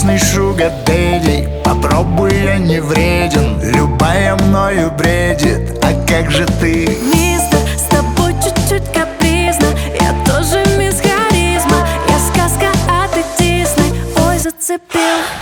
вкусный шугар дэдди. Попробуй, я не вреден, любая мною бредит. А как же ты? Мистер, с тобой чуть-чуть капризно. Я тоже мисс Харизма. Я сказка, а ты Дисней. Ой, зацепил.